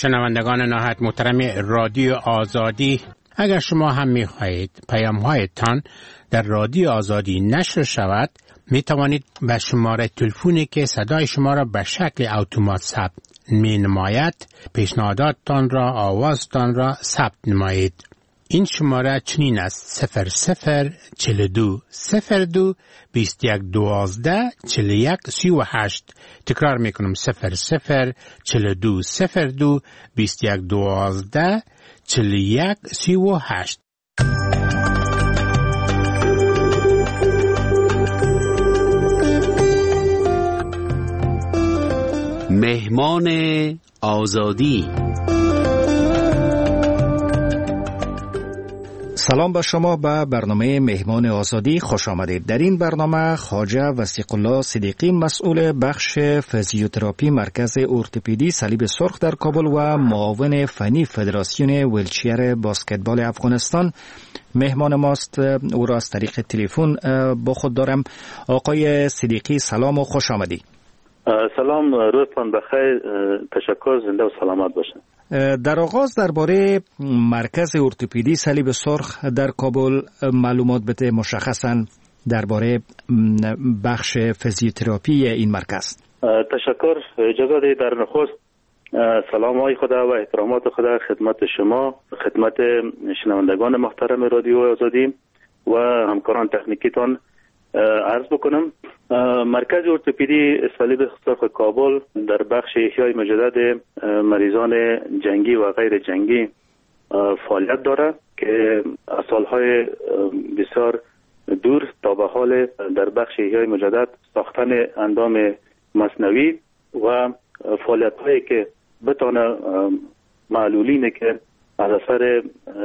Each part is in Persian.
شنوندگان نهایت محترم رادیو آزادی، اگر شما هم می‌خواهید پیام‌هایتان در رادیو آزادی نشر شود، می توانید به شماره تلفنی که صدای شما را به شکل اتومات ثبت می نماید پیشنهاداتتان را، آوازتان را ثبت نمایید. این شماره چنین است: 0042 02 21 12 41 38. تکرار می کنم: 0042 02 21 12 41 38. مهمان آزادی. سلام به شما، به برنامه مهمان آزادی خوش آمدید. در این برنامه خواجه وثیق الله صدیقی، مسئول بخش فیزیوتراپی مرکز ارتوپدی صلیب سرخ در کابل و معاون فنی فدراسیون ویلچیر بسکتبال افغانستان مهمان ماست. او را از طریق تلفن با خود دارم. آقای صدیقی سلام و خوش آمدید. سلام، روزتان بخیر، تشکر، زنده و سلامت باشین. در آغاز درباره مرکز ارتوپدی صلیب سرخ در کابل معلومات بده، مشخصاً درباره بخش فیزیوتراپی این مرکز. تشکر. اجازه دهید در نخست سلام های خدا و احترامات خدا خدمت شما، خدمت شنوندگان محترم رادیو آزادی و همکاران تکنیکیتان عرض بکنم. مرکز ارتوپدی صلیب سرخ کابل در بخش احیای مجدد مریضان جنگی و غیر جنگی فعالیت دارد که از سالهای بسیار دور تا به حال در بخش احیای مجدد ساختن اندام مصنوعی و فعالیت هایی که بتانه معلولینه که از اثر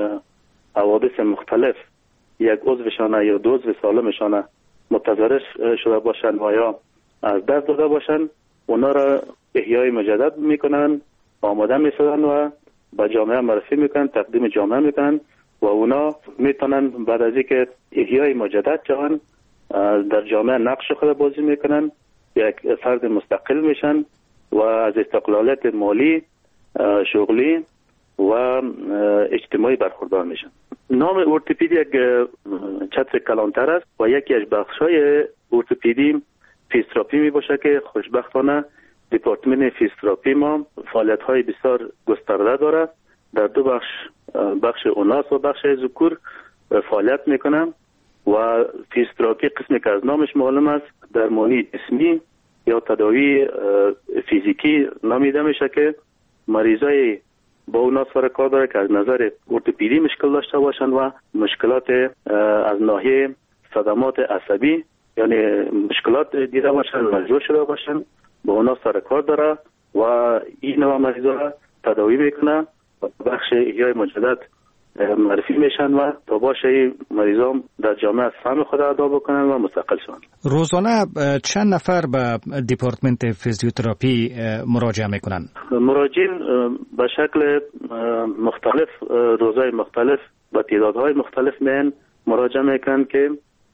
حوادث مختلف یک عضوشانه یا دو عضو سالمشانه متضرر شده باشند و یا از دست داده باشند، اونا را احیای مجدد میکنن، آماده میسازن و به جامعه معرفی میکنن، تقدیم جامعه میکنن و اونا میتونن بعد از اینکه احیای مجدد شوند در جامعه نقش خود بازی میکنن، یک فرد مستقل میشن و از استقلالیت مالی، شغلی و اجتماعی برخوردار میشن. نام ارتوپدی یک چتر کلانتر است و یکی از بخش‌های ارتوپدی فیزیوتراپی می باشه که خوشبختانه دپارتمان فیزیوتراپی ما فعالیت‌های بسیار گسترده داره. در دو بخش اوناس و بخش ذکور فعالیت میکنه و فیزیوتراپی قسمی که از نامش معلوم است درمانی جسمی یا تداوی فیزیکی نامیده میشه که مریضای با اونا سر کار داره که از نظر ارتوپدی مشکل داشته باشند و مشکلات از ناحیه صدمات عصبی یعنی مشکلات دیده باشند، مجروح شده باشند، با اونا سر کار داره و این نوع مریضا را تداوی میکنه و بخش احیای مجدد معرفی میشن و تا باشه مریضان در جامعه سهم خود ادا بکنن و مستقل شوند. روزانه چند نفر به دپارتمنت فیزیوتراپی مراجعه میکنن؟ مراجعین به شکل مختلف، روزهای مختلف و تعدادهای مختلف میان مراجعه میکنن که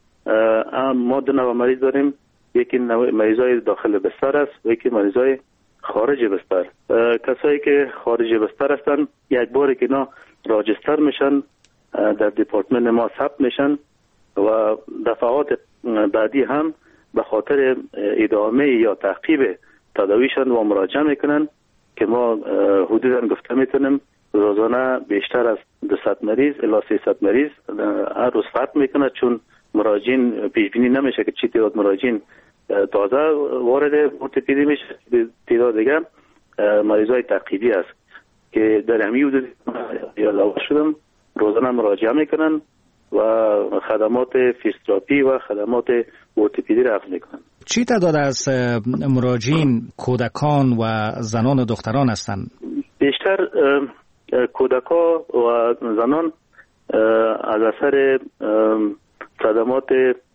ما دو نوع مریض داریم. یکی مریضای داخل بستر است و یکی مریضای خارج بستر. کسایی که خارج بستر هستن یک باری که اینا راجستر میشن در دپارتمان ما ثبت میشن و دفعات بعدی هم به خاطر ادامه یا تعقیب تداویشان و مراجعه میکنن که ما حدودا گفته میتونیم روزانه بیشتر از 200 مریض الی 300 مریض هر روز ثبت میکنه، چون مراجعین پیش بینی نمیشه که چی تعداد مراجعین تازه وارد ارتوپدی میشه، تعداد دیگه مریضای تعقیبی است که در همین حدود یادآور شدم روزانه مراجعه میکنن و خدمات فیزیوتراپی و خدمات ارتوپدی را اخذ میکنن. چی تعداد از مراجعین کودکان و زنان و دختران هستند؟ بیشتر کودکان و زنان از اثر صدمات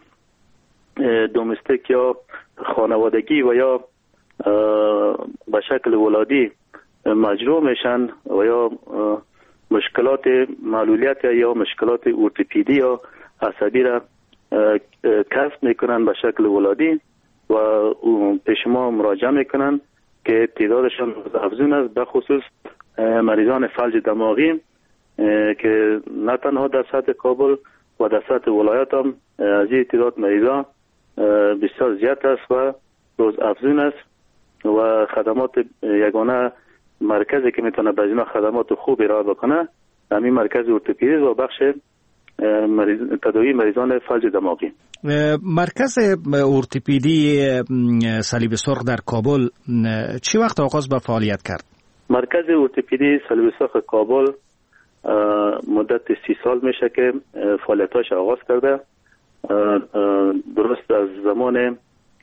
دومستیک یا خانوادگی و یا به شکل ولادی مجروح میشن و یا مشکلات معلولیت یا مشکلات ارتوپدی یا عصبی را کسب میکنن به شکل ولادی و پیش ما مراجعه میکنن که تعدادشان افزون است، به خصوص مریضان فلج دماغی که نه تنها در سطح کابل و در سطح ولایت هم از این تعداد مریضان بسیار زیاد است و روز افزون است و خدمات یگانه مرکزی که میتونه به اینا خدمات خوب ارائه بکنه همین مرکز ارتوپدی و بخش تداوی مریضان فلج دماغی. مرکز ارتوپدی صلیب سرخ در کابل چی وقت آغاز به فعالیت کرد؟ مرکز ارتوپدی صلیب سرخ کابل مدت 30 سال میشه که فعالیتاش آغاز کرده. درست از زمان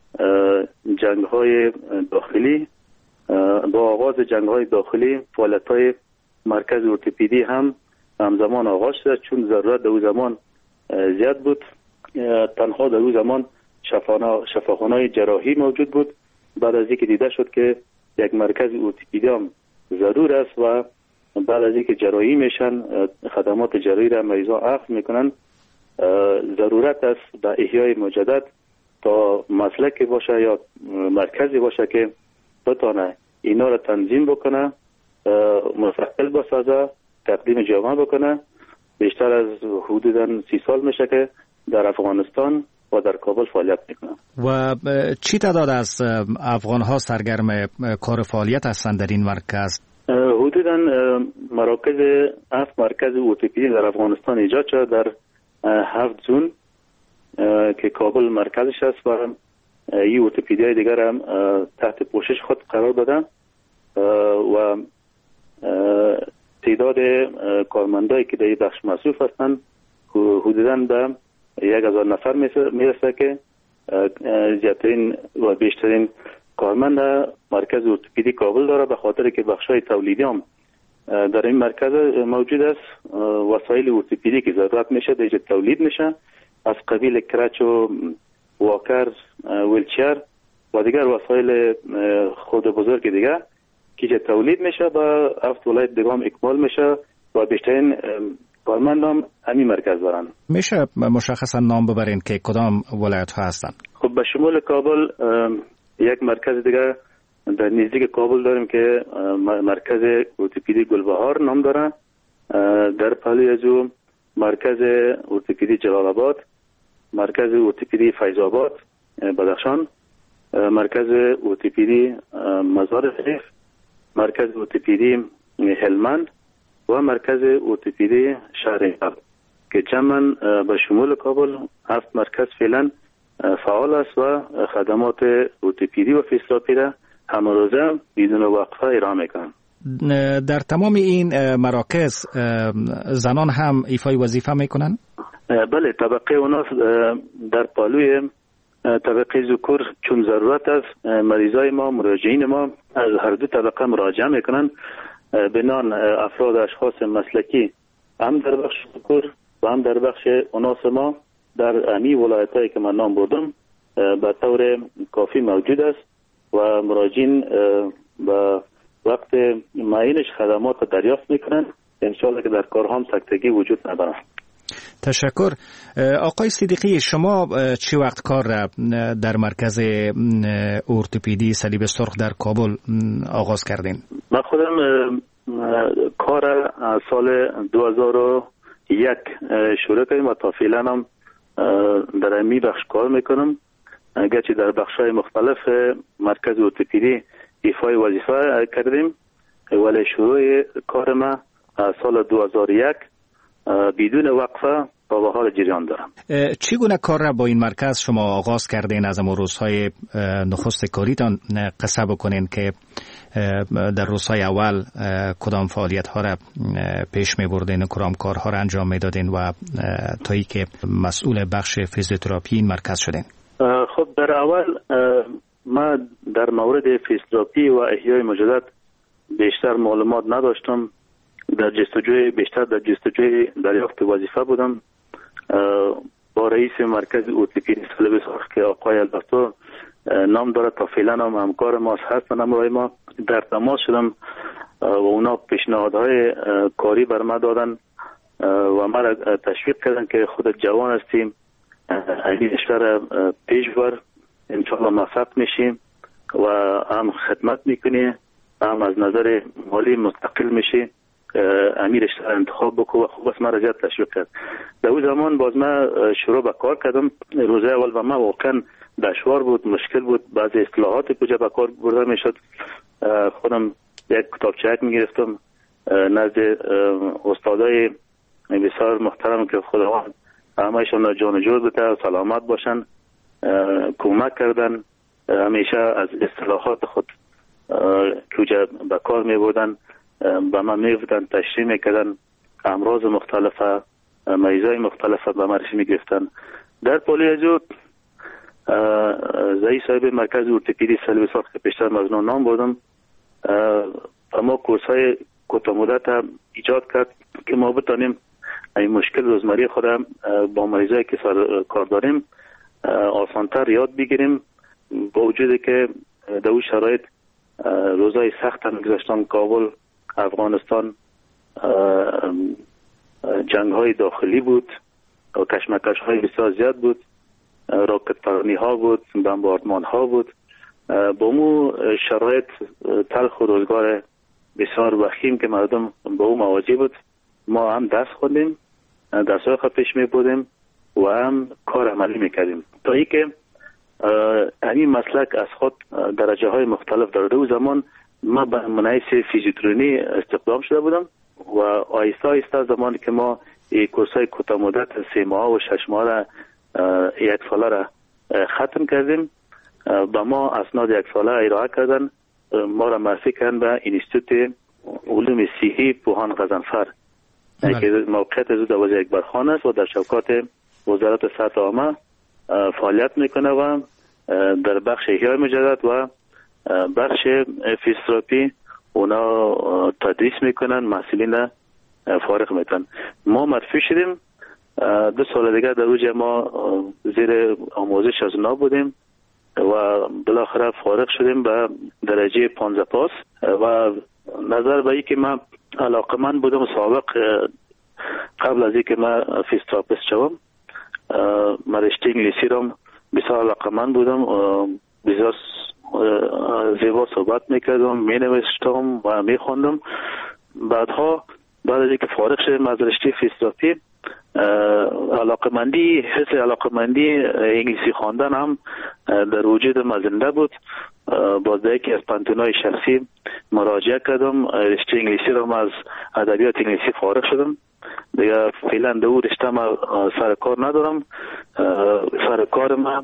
جنگ‌های داخلی با آغاز جنگ‌های داخلی فعالیت‌های مرکز ارتوپدی هم همزمان آغاز شد، چون ضرورت در اون زمان زیاد بود. تنها در اون زمان شفاخانه‌های جراحی موجود بود. بعد از اینکه دیده شد که یک مرکز ارتوپدی هم ضرور است و بعد از اینکه جراحی میشن خدمات جراحی را مریضان اخذ میکنن، ضرورت است در احیای مجدد تا مسلکی باشه یا مرکزی باشه که بتونه اینا را تنظیم بکنه، مستقل بسازه، تقدیم جامعه بکنه. بیشتر از حدوداً 30 سال میشه که در افغانستان و در کابل فعالیت میکنه. و چی تعداد از افغان ها سرگرم کار فعالیت هستند در این مرکز؟ حدوداً مراکز 7 مرکز ارتوپدی در افغانستان ایجاد شده در 7 زون که کابل مرکزش است و این ارتوپدیای دیگر هم تحت پوشش خود قرار دادن و تعداد کارمندایی که در این بخش مصروف هستند حدوداً به 1000 نفر میرسه که زیادترین و بیشترین کارمند مرکز ارتوپدی کابل داره، به خاطر که بخشای تولیدی هم در این مرکز موجود است. وسایل ارتوپدی که ضرورت میشه دیگه تولید میشه از قبیل کرچ و واکر، ویلچر و دیگر وسایل خود بزرگ دیگه که تولید میشه با 7 ولایت دیگه هم اکمال میشه و بیشترین کارمند هم همین مرکز دارن. میشه مشخصا نام ببرین که کدام ولایت ها هستن؟ خب به شمول کابل یک مرکز دیگه در نزدیک کابل داریم که مرکز ارتوپدی گلبهار نام داره. در پهلوی از او مرکز ارتوپدی جلال آباد، مرکز ارتوپدی فیض آباد بدخشان، مرکز ارتوپدی مزار شریف، مرکز ارتوپدی هلمند و مرکز ارتوپدی شهر که جمعاً به شمول کابل 7 مرکز فعلا فعال است و خدمات ارتوپدی و فیزیوتراپی را همروزه بدون وقفه ارائه میکنند. در تمام این مراکز زنان هم ایفای وظیفه میکنن؟ بله، طبقه اونا در پالوی طبقه ذکور چون ضرورت است مریضای ما، مراجعین ما از هر دو طبقه مراجعه میکنن. بنان افراد اشخاص مسلکی هم در بخش ذکور و هم در بخش اناث ما در امی ولایتایی که من نام بردم به طور کافی موجود است و مراجعین به وقت معینش خدمات دریافت میکنن. انشاءالله که در کارها هم سکتگی وجود ندارد. تشکر. آقای صدیقی، شما چی وقت کار را در مرکز ارتوپدی صلیب سرخ در کابل آغاز کردین؟ من خودم کار از سال 2001 شروع کردیم و تا فعلا هم در امی بخش کار میکنم. گرچه در بخش‌های مختلف مرکز ارتوپدی ایفای وظیفه کردیم، ولی شروع کار ما از سال 2001 بدون وقفه تا به حال جریان دارم. چگونه کار را با این مرکز شما آغاز کردین؟ از اون روزهای نخست کاریتان قصه بکنین که در روزهای اول کدام فعالیت ها را پیش می بردین، کدام کارها را انجام می دادین و تایی که مسئول بخش فیزیوتراپی این مرکز شدین؟ خب در اول ما در مورد فیزیوتراپی و احیای مجدد بیشتر معلومات نداشتم. در جستجوی دریافت وظیفه بودم. با رئیس مرکز ارتوپدی صلیب سرخ که آقای البرتو نام داره، تا فعلا هم همکار ما هستن، همراه ما در تماس شدم و اونا پیشنهادهای کاری بر ما دادن و ما را تشویق کردن که خودت جوان هستیم، این اشتر پیش بر، انشاءالله موفق میشیم و هم خدمت میکنی هم از نظر مالی مستقل میشی، امیرش انتخاب بکو و خوب است. مرا زیاد تشویق کرد. در اون زمان باز من شروع به کار کردم. روزه اول و من واقعا دشوار بود، مشکل بود. بعضی اصطلاحات کجا به کار برده میشد. خودم یک کتابچه میگرفتم نزد استادای بسیار محترم که خداوند همهشون جان جور بده و سلامت باشن، کمک کردن. همیشه از اصطلاحات خود که به کار می بودن به من می بودن، تشریح می کردن. امراض مختلفه، مریضای مختلفه به من می گرفتن. در پولیوزو زایی صاحب مرکز ارتوپدی صلیب سرخ که پیشتر مزنون نام بودم، اما کورس های کوتاه مدت ایجاد کرد که ما بتانیم این مشکل روزمره خود با مریضایی که کار داریم آسانتر یاد بگیریم. با وجودی که در اون شرایط روزای سخت هم گذشتن، کابل، افغانستان، جنگ های داخلی بود و کشمکش های بسیار زیاد بود، راکت پرانی ها بود، بمباردمان ها بود. با مو شرایط تلخ و روزگار بسیار وخیم که مردم با او مواجه بود، ما هم دست خوندیم، دستای خود پیش می بودیم و هم کار عملی میکردیم تا ای که همین مسلک از خود درجه های مختلف دارده. و زمان ما به منحیث فیزیوترونی استخدام شده بودم و آیسته آیسته زمانی که ما کورس های کوتاه مدت 3 ماه و 6 ماه را 1 ساله را ختم کردیم. با ما اسناد 1 ساله ارائه کردن، ما را معرفی کردن به انستیتوت علوم صحی پوهان غضنفر که موقعیت از دوازه اکبر خان است و در شوکات وزارت صحت عامه فعالیت میکنه و در بخش احیای مجدد و بخش فیزیوتراپی اونا تدریس میکنن، محصلین فارغ میکنن. ما معرفی شدیم 2 سال دیگه در اوج ما زیر آموزش از اونا بودیم و بالاخره فارغ شدیم به درجه 15 پاس و نظر به این که من علاقمند بودم سابق قبل از اینکه من فیزیوتراپیست شوم من رشته انگلیسی را بسیار علاقمند بودم، بسیار زیبا صحبت میکردم، مینوشتم و میخوندم. بعد از اینکه فارغ شدم از رشته فیزیوتراپی حس علاقمندی انگلیسی خواندن هم در وجود ما زنده بود. باز یکی از پانتونای شخصی مراجعه کردم، رشته انگلیسی را از ادبیات انگلیسی فارغ شدم. دیگه فعلا در اون رشته ما سر کار ندارم. سر کار ما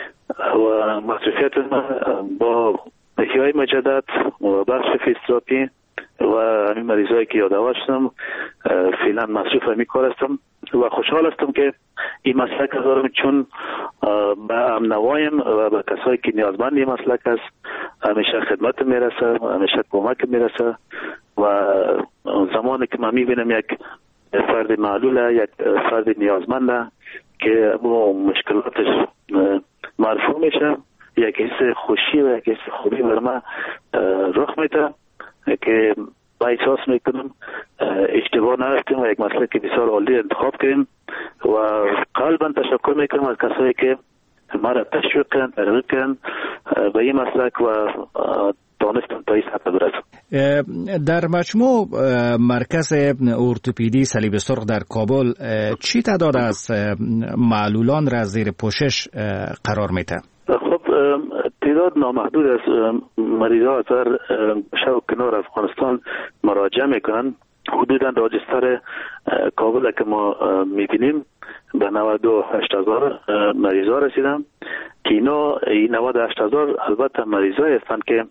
و مصرفیت ما با احیای مجدد و بخش فیزیوتراپی و همین مریضایی که یادآور شدم فعلا مصروف همین کار هستم و خوشحال هستم که این مسلک دارم، چون به امنوایم و به کسایی که نیازمند این مسلک است همیشه خدمت میرسه، همیشه کمک میرسه و زمانی که من میبینم یک فرد معلوله، یک فرد نیازمنده که مشکلاتش مرفوع میشه، یک حس خوشی و یک حس خوبی بر من رخ میده که با احساس میکنم اشتباه نرفتیم و یک مسئله که بسیار عالی انتخاب کردیم و قلبا تشکر میکنم از کسایی که ما را تشویق کردن، ترغیب کردن به این مسلک و دانستم تا این سطح برسم. در مجموع مرکز ارتوپدی صلیب سرخ در کابل چی تعداد از معلولان را زیر پوشش قرار میده؟ خب تعداد نامحدود از مریضا از هر شو کنار افغانستان مراجعه میکنن. حدودا راجستر کابل که ما میبینیم به 98,000 مریضا رسیدن که اینا 98,000 البته مریضایی هستند که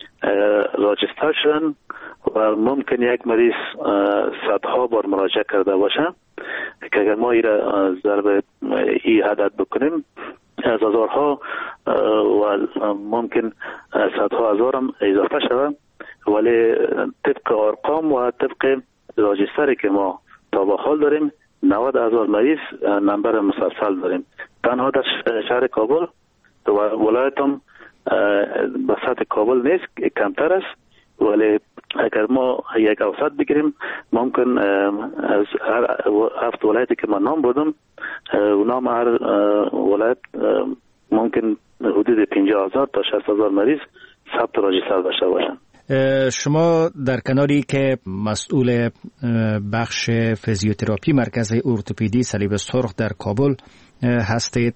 راجستر شدن و ممکن یک مریض صدها بار مراجعه کرده باشه که اگر ما این را ضرب این عدد بکنیم از هزارها و ممکن صدها هزار هم اضافه شود، ولی طبق ارقام و طبق راجستری که ما تا به حال داریم 90,000 مریض نمبر مسلسل داریم. تنها در شهر کابل و ولایت هم به سطح کابل نیست، کمتر است، ولی اگر ما یک اوسط بگیریم ممکن از هر 7 ولایتی که من نام بودم اونام هر ولایت ممکن حدود 50,000 تا 60,000 مریض ثبت راجستر داشته باشند. شما در کناری که مسئول بخش فیزیوتراپی مرکز ارتوپدی صلیب سرخ در کابل هستید،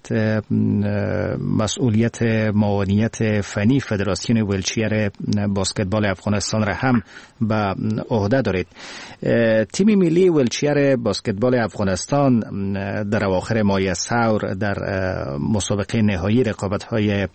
مسئولیت معاونیت فنی فدراسیون ویلچیر بسکتبال افغانستان را هم به عهده دارید. تیم ملی ویلچیر بسکتبال افغانستان در اواخر ماه ثور در مسابقه نهایی رقابت‌های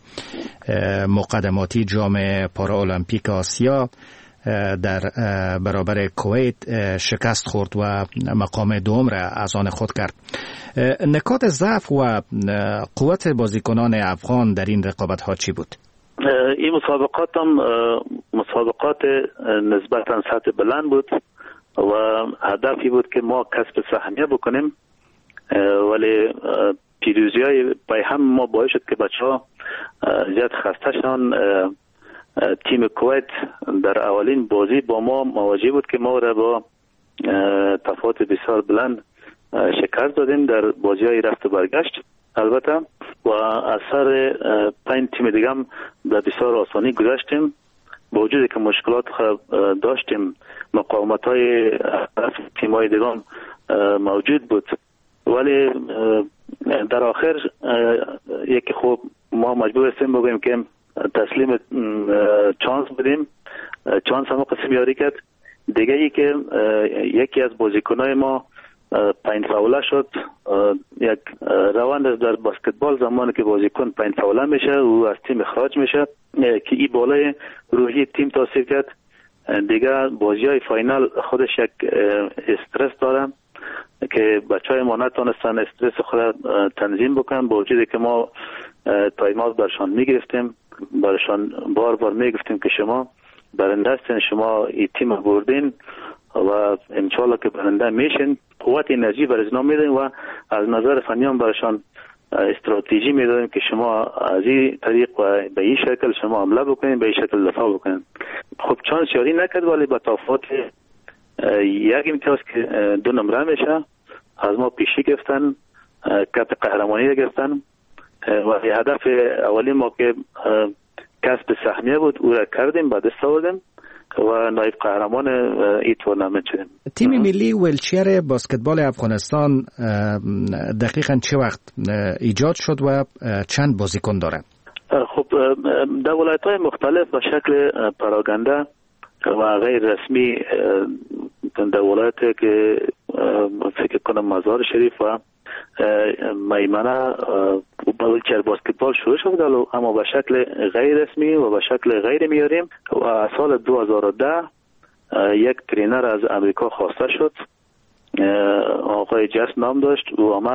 مقدماتی جام پارالمپیک آسیا در برابر کویت شکست خورد و مقام دوم را از آن خود کرد. نکات ضعف و قوت بازیکنان افغان در این رقابت‌ها چی بود؟ این مسابقات هم مسابقات نسبتاً سطح بلند بود و هدفی بود که ما کسب سهمیه بکنیم، ولی پیروزی‌های پای هم ما باعث شد که بچه‌ها زیاد خسته شدن. تیم کویت در اولین بازی با ما مواجه بود که ما را با تفاوت بسیار بلند شکست دادیم در بازی‌های رفت و برگشت البته، و از سر 5 تیم دیگه هم به بسیار آسانی گذشتیم. با وجودی که مشکلات داشتیم، مقاومت‌های طرف تیم‌های دیگه هم موجود بود، ولی در آخر یکی خوب ما مجبور هستیم بگوییم که تسلیم چانس بدیم. چانس هم قسم یاری کرد. دیگه ای که یکی از بازیکنای ما پنج فاوله شد. یک روند در بسکتبال زمانی که بازیکن پنج فاوله میشه و از تیم اخراج میشه که این بالای روحی تیم تاثیر کرد. دیگه بازی‌های فاینال خودش یک استرس داره که بچهای ما نتونستن استرس خود تنظیم بکنن، با وجودی که ما تایم‌آوت برشان میگرفتیم، برشان بار بار میگفتیم که شما برنده هستین، شما این تیم بردین و انشالله که برنده میشین. قوت انرژی برای اینا میدیم و از نظر فنی هم برشان استراتژی میدادیم که شما از این طریق و به این شکل شما حمله بکنین، به این شکل دفاع بکنین. خب چانس یاری نکرد، ولی با تفاوت یک امتیاز که 2 نمره میشه از ما پیشی گرفتن، کپ قهرمانی گرفتن و هدف اولی ما که کسب سهمیه بود او را کردیم، بعد دست آوردیم و نایب قهرمان این تورنمنت شدیم. تیم ملی ویلچیر بسکتبال افغانستان دقیقاً چه وقت ایجاد شد و چند بازیکن دارد؟ خب در ولایت‌های مختلف به شکل پراگنده و غیر رسمی در ولایت که فکر کنم مزار شریف و میمنه ویلچیر بسکتبال شروع شد، اما به شکل غیر رسمی و به شکل غیر میاریم. و سال 2010 یک ترینر از امریکا خواسته شد، آقای جس نام داشت، او آمد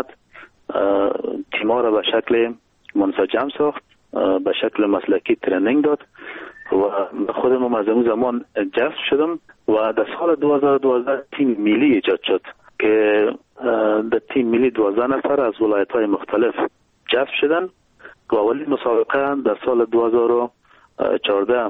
تیما را به شکل منسجم ساخت، به شکل مسلکی ترینینگ داد و خودم از اون زمان جذب شدم و در سال 2012 تیم ملی ایجاد شد که در تیم ملی 12 نفر از ولایت‌های مختلف جذب شدن و اولین مسابقه در سال 2014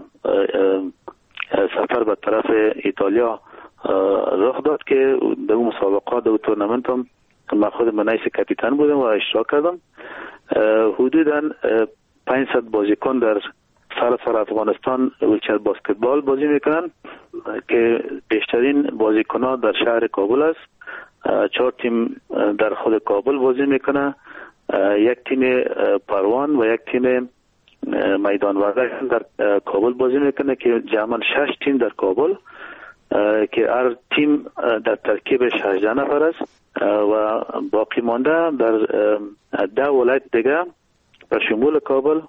سفر به طرف ایتالیا رخ داد که در اون مسابقه در تورنمنت هم من خود منیس کاپیتان بودم و اشتراک کردم. حدوداً 500 بازیکن در سراسر افغانستان ویلچیر بسکتبال بازی میکنن که بیشترین بازیکن‌ها در شهر کابل است. 4 تیم در خود کابل بازی میکنه، یک تیم پروان و یک تیم میدان وردک در کابل بازی میکنه که جمعاً 6 تیم در کابل که هر تیم در ترکیب 16 نفر است و باقی مانده در 10 ولایت دیگه به شمول کابل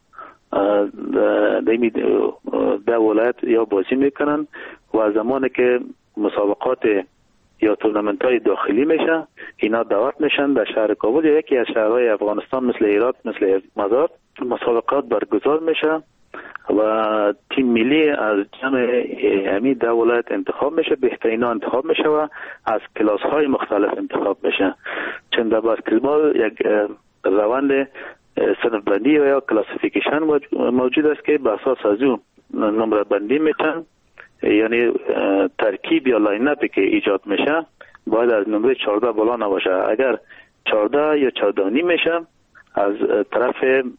در ولایت یا بازی میکنن و زمانی که مسابقات یا تورنمنت های داخلی میشه اینا دعوت میشن در شهر کابل یا یکی از شهرهای افغانستان مثل هرات، مثل مزار، مسابقات برگزار میشه و تیم ملی از جمع همین 10 ولایت انتخاب میشه، بهترین ها انتخاب میشه و از کلاس های مختلف انتخاب میشه. چون در بسکتبال یک روند صنف بندی و یا کلاسیفیکیشن موجود است که به اساس از اون نمره بندی میشن، یعنی ترکیب یا لاین اپی که ایجاد میشه باید از نمره 14 بالا نباشه. اگر 14 یا 14 نیم میشه از طرف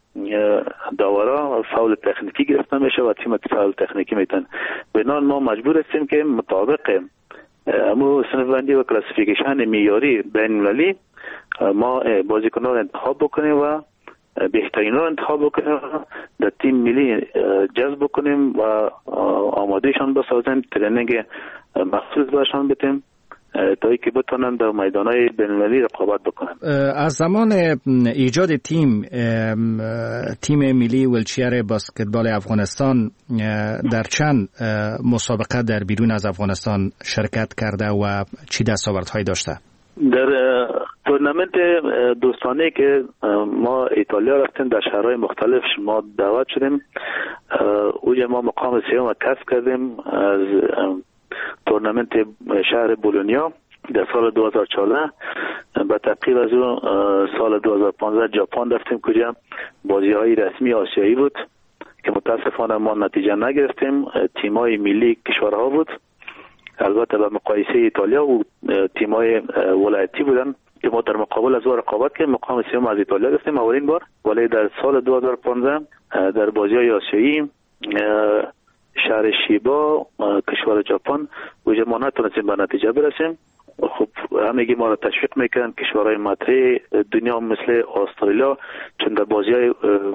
داورا فاول تکنیکی گرفته میشه و تیم فاول تکنیکی میتن. بنابراین ما مجبور هستیم که مطابق امو صنف‌بندی و کلاسیفیکیشن معیاری بین‌المللی ما بازیکنان را انتخاب بکنیم و بهترین را انتخاب بکنیم و در تیم ملی جذب بکنیم و آمادهشان بسازیم، ترینینگ مخصوص باشان بدیم تا اینکه بتونن در میدان‌های بین‌المللی رقابت بکنن. از زمان ایجاد تیم ملی ویلچیر بسکتبال افغانستان در چند مسابقه در بیرون از افغانستان شرکت کرده و چی دستاوردهایی داشته؟ در تورنمنت دوستانه که ما ایتالیا رفتیم، در شهرهای مختلف ما دعوت شدیم، اونجا ما مقام سوم کسب کردیم از تورنمنت شهر بولونیا در سال 2014. به تبقیب از اون سال 2015 ژاپن رفتیم کجا بازی‌های رسمی آسیایی بود که متاسفانه ما نتیجه نگرفتیم. تیم‌های ملی کشورها بود، البته به مقایسه ایتالیا و تیم‌های ولایتی بودن که ما در مقابل از رقابت کردیم، مقام سوم از ایتالیا گرفتیم اولین بار. ولی در سال 2015 در بازی‌های آسیایی شهر شیبا کشور ژاپن وجه ما نتونستیم به نتیجه برسیم. خب همگی ما را تشویق میکنن کشورهای مطرح دنیا مثل استرالیا، چون در بازی‌های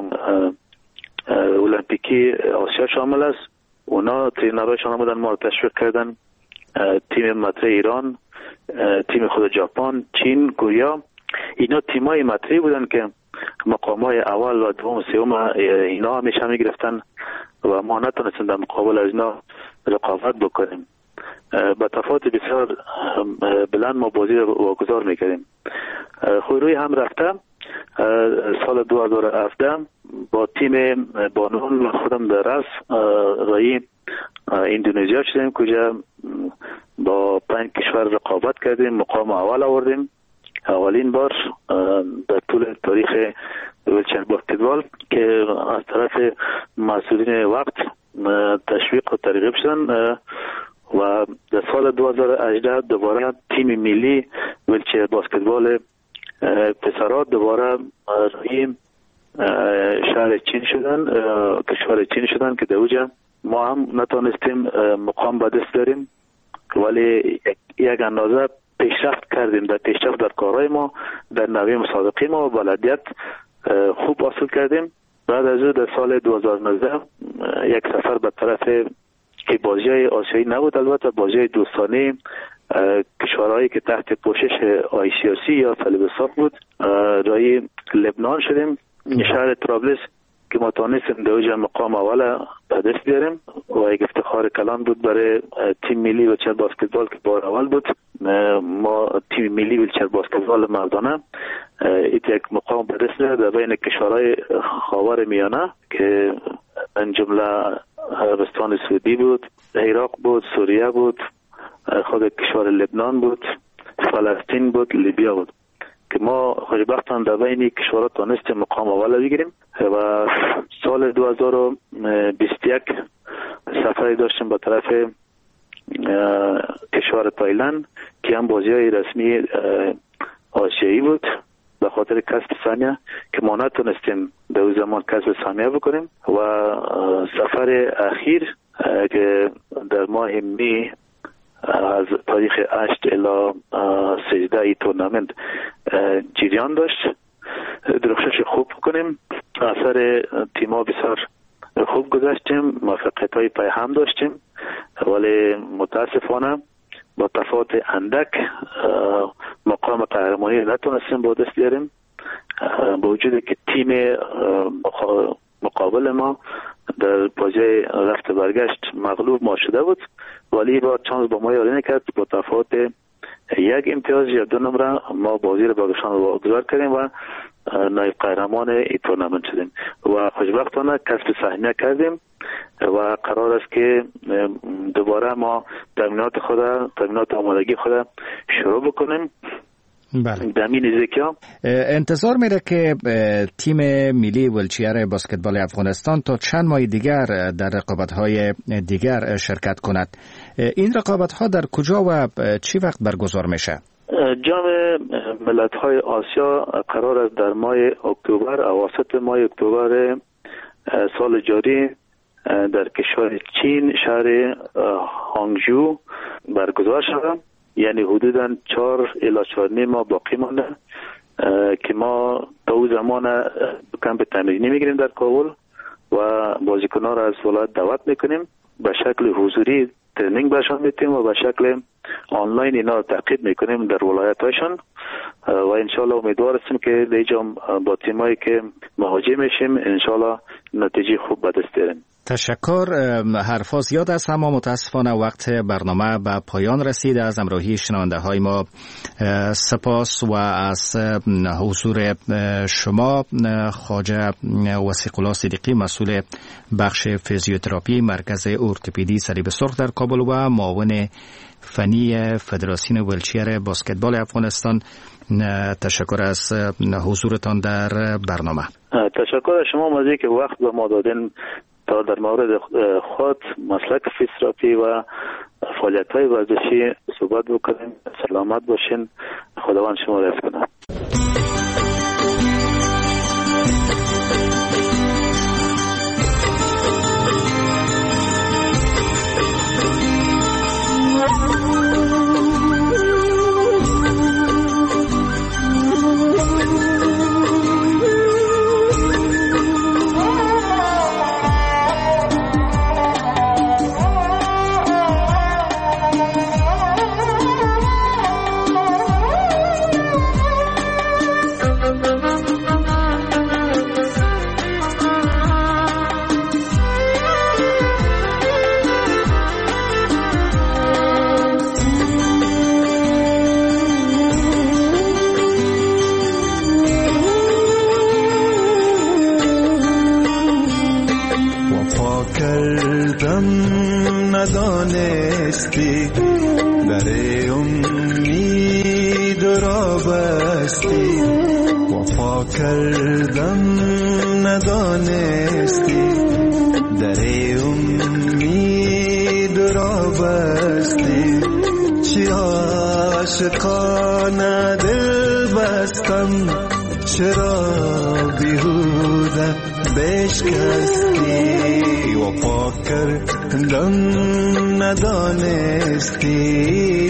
المپیکی آسیا شامل است، اونا ترینرهایشان آمدن ما را تشویق کردن. تیم مطرح ایران، تیم خود ژاپن، چین، کره، اینا تیمای مطرحی بودن که مقام‌های اول و دوم سوم اینا همیشه میگرفتن و ما نتونستیم در مقابل از اینا رقابت بکنیم. با تفاوت بسیار بلند ما بازی رو واگذار میکردیم. خویروی هم رفته سال 2017 با تیم بانوان خودم در رس رای اندونزیا شدیم کجا با 5 کشور رقابت کردیم، مقام اول آوردیم. اولین بار در طول تاریخ ویلچر بسکتبال که از طرف مسئولین وقت تشویق و ترغیب شدن و در سال 2018 دوباره تیم ملی ویلچر بسکتبال پسرات دوباره روی شهر چین شدن، کشور چین شدن که در اوجه ما هم نتونستیم مقام به دست داریم، ولی یک اندازه پیشرفت کردیم در کارهای ما، در نوع مسابقه ما بلدیت خوب حاصل کردیم. بعد از او در سال 2019 یک سفر به طرف که بازی‌های آسیایی نبود، البته بازی‌های دوستانه کشورهایی که تحت پوشش ICRC یا صلیب بود رای لبنان شدیم، شهر طرابلس که ما توانستیم در اوج مقام اول به دست بیاریم و یک افتخار کلان بود برای تیم ملی ویلچر بسکتبال که بار اول بود. ما تیم ملی ویلچر بسکتبال مردانه یک مقام به دست بیاریم در بین کشورهای خاور میانه که این جمله عربستان سعودی بود، عراق بود، سوریه بود، خود کشور لبنان بود، فلسطین بود، لیبیا بود که ما خوشبختانه در بین کشورها تونستیم مقام اول بگیریم. و سال 2021 سفری داشتیم به طرف کشور تایلند که هم بازی‌های رسمی آسیایی بود به خاطر کسب سهمیه که ما نتونستیم در اون زمان کسب سهمیه بکنیم. و سفر اخیر که در ماه می از تاریخ 8 الی 13 ای تورنمنت جریان داشت، درخشش خوب کنیم. اثر تیما بسیار خوب گذاشتیم، موفقیت‌های پای هم داشتیم، ولی متاسفانه با تفاوت اندک مقام قهرمانی نتونستیم با دست بیاریم، با وجودی که تیم مقابل ما در بازی رفت برگشت مغلوب ما شده بود، ولی با چانس با ما یاری نکرد. با تفاوت یک امتیاز یا 2 نمره ما بازی رو برایشان واگذار کردیم و نایب قهرمان این تورنمنت شدیم و خوشبختانه کسب سهمیه کردیم و قرار است که دوباره ما تمرینات آمادگی خود شروع بکنیم. بله. دمین زکیا انتظار میره که تیم ملی ویلچیر بسکتبال افغانستان تا چند ماه دیگر در رقابت‌های دیگر شرکت کند. این رقابت‌ها در کجا و چی وقت برگزار میشه؟ جام ملت‌های آسیا قرار است در ماه اکتبر، اواسط ماه اکتبر سال جاری در کشور چین شهر هانگجو برگزار شود. یعنی حدوداً 4 الی 4.5 ماه باقی مانده که ما تا اون زمان کمپ تمرینی میگیریم در کابل و بازیکنان را از ولایت دعوت میکنیم، به شکل حضوری ترنینگ برشان میتیم و به شکل آنلاین اینا تعقیب میکنیم در ولایت هایشان و انشالله امیدوار هستیم که دیجا با تیمایی که مواجه میشیم انشالله نتیجه خوب به دست بیاریم. تشکر. حرفا زیاد است اما متاسفانه وقت برنامه به پایان رسید. از همراهی شنونده های ما سپاس و از حضور شما. خواجه وثیق الله صدیقی مسئول بخش فیزیوتراپی مرکز ارتوپدی صلیب سرخ در کابل و معاون فنی فدراسیون ویلچیر بسکتبال افغانستان، تشکر از حضورتان در برنامه. تشکر از شما مزید که وقت به ما دادین تا در مورد خود مسلک فیزیوتراپی و فعالیت‌های ورزشی صحبت بکنیم. سلامت باشین، خداوند شما را حفظ کنه. ندانستی در امید را بستی، وفا کردم ندانستی در امید را بستی. چی عاشقانه دل بستم، چرا بیهوده بشکستی، وفا کردم ندانستی.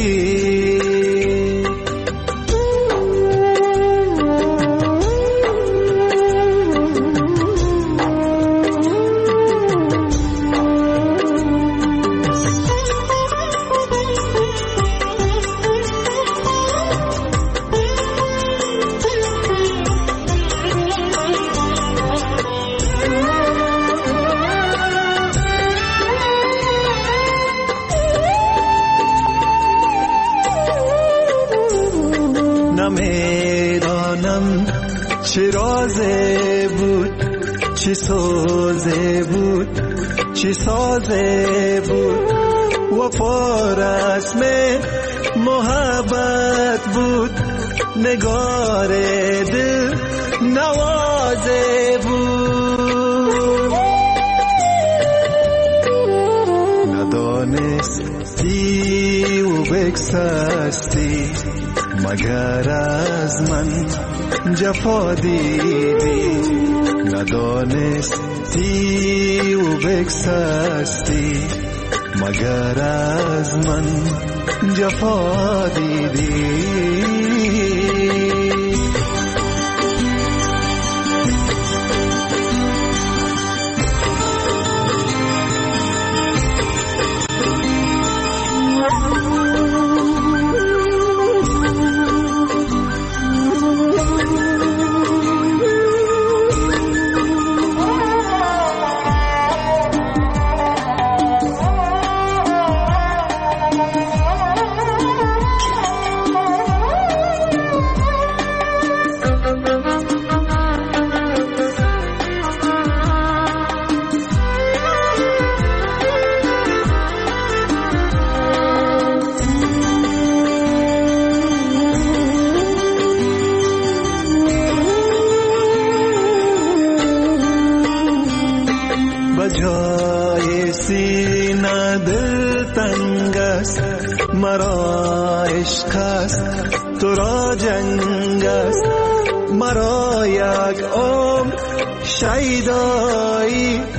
نمیدانم چه رازه بود، چه سازه بود، چه سازه بود. وفا رسم محبت بود، نگار دل نوازه بود. ندانستی و بگسستی، مگر از من جفا دیدی. ندانستی و بگسستی، مگر از من جفا دیدی. سینه دل تنگ است، مرا عشق است تو را جنگ است، مرا یک عمر شیدایی